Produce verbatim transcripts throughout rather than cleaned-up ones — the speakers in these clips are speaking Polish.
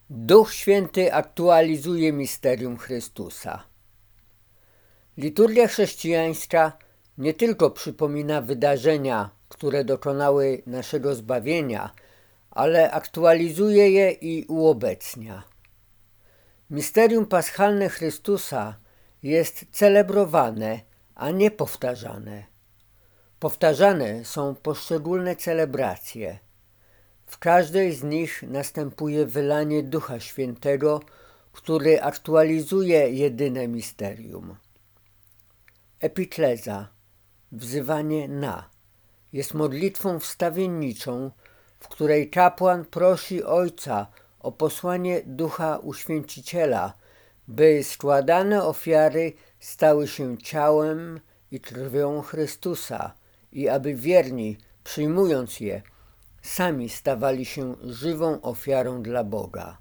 Duch Święty aktualizuje misterium Chrystusa. Liturgia chrześcijańska nie tylko przypomina wydarzenia, które dokonały naszego zbawienia, ale aktualizuje je i uobecnia. Misterium paschalne Chrystusa jest celebrowane, a nie powtarzane. Powtarzane są poszczególne celebracje. W każdej z nich następuje wylanie Ducha Świętego, który aktualizuje jedyne misterium. Epikleza, wzywanie na, jest modlitwą wstawienniczą, w której kapłan prosi Ojca o posłanie Ducha Uświęciciela, by składane ofiary stały się ciałem i krwią Chrystusa i aby wierni, przyjmując je, sami stawali się żywą ofiarą dla Boga.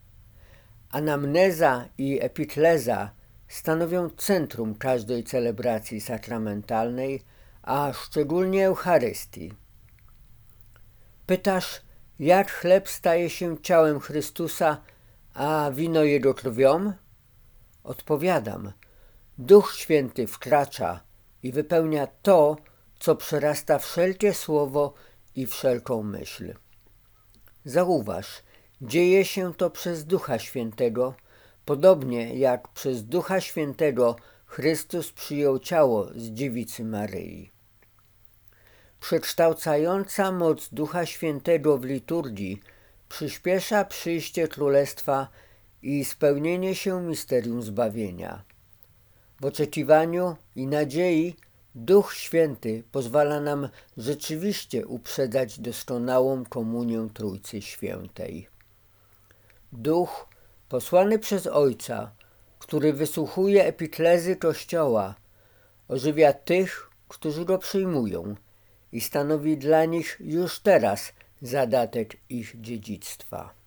Anamneza i epikleza stanowią centrum każdej celebracji sakramentalnej, a szczególnie Eucharystii. Pytasz, jak chleb staje się ciałem Chrystusa, a wino Jego krwią? Odpowiadam, Duch Święty wkracza i wypełnia to, co przerasta wszelkie słowo i wszelką myśl. Zauważ, dzieje się to przez Ducha Świętego, podobnie jak przez Ducha Świętego Chrystus przyjął ciało z dziewicy Maryi. Przekształcająca moc Ducha Świętego w liturgii przyspiesza przyjście Królestwa i spełnienie się misterium zbawienia. W oczekiwaniu i nadziei Duch Święty pozwala nam rzeczywiście uprzedzać doskonałą komunię Trójcy Świętej. Duch posłany przez Ojca, który wysłuchuje epiklezy Kościoła, ożywia tych, którzy go przyjmują i stanowi dla nich już teraz zadatek ich dziedzictwa.